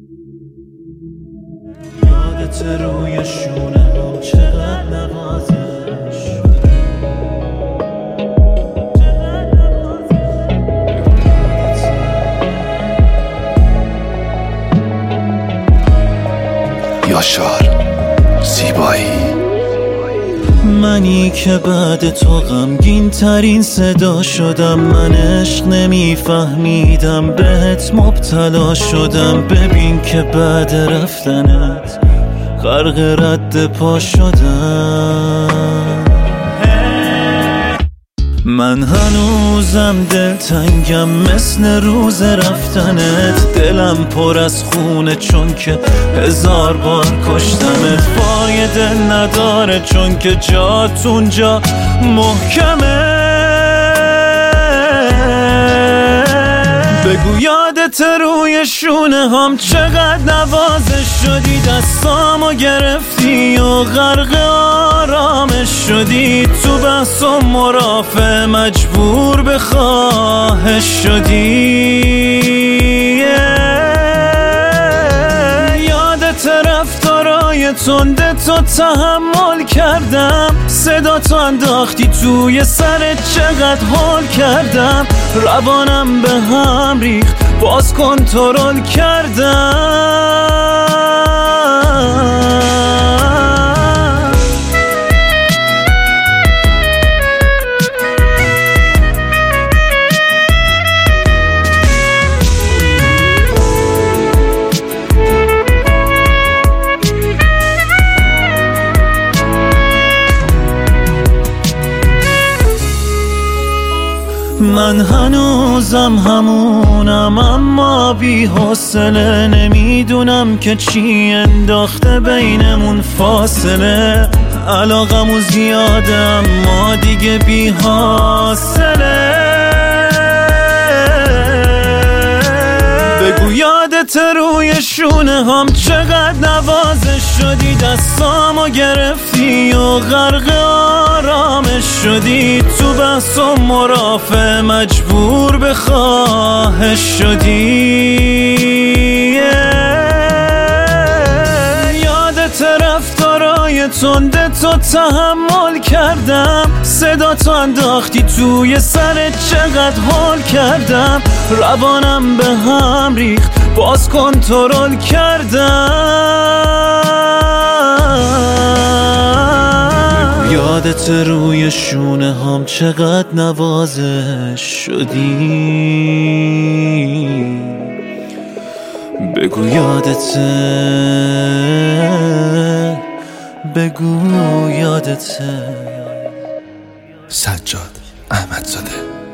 یادت روی شونه هم چقدر نوازش یاشار زیبایی. منی که بعد تو غمگین ترین صدا شدم، من عشق نمیفهمیدم بهت مبتلا شدم. ببین که بعد رفتنت غرق رد پا شدم. من هنوزم دلتنگم مثل روز رفتنت، دلم پر از خونه چون که 1000 بار کشتمت. فایده نداره چون که جات اونجا محکمه. بگو یادت روی شونه هم چقدر نوازش شدی، دستامو گرفتی و غرق آرامش شدی. تو بحث و مرافع مجبور به خواهش شدی. یادت رفتارای تنده تو تحمل کردم، صدا تو انداختی توی سرت چقدر حال کردم. روانم به هم ریخت باز کنترل کردم. من هنوزم همونم اما بی حوصله، نمیدونم که چی انداخته بینمون فاصله. علاقمو زیاده اما دیگه بی حاصله. بگو یادت روی شونه هم چقدر نوازش شدی، دستامو گرفتی و غرق آرامش شدی. تو بحث و مرافع مجبور به خواهش شدی. یادت رفتارای تنده تو تحمل کردم، صدا تو انداختی توی سرت چقدر حال کردم. روانم به هم ریخت باز کنترل کردم. یادت روی شونه هم چقدر نوازش شدی. بگو یادته، بگو یادته. سجاد احمدزاده.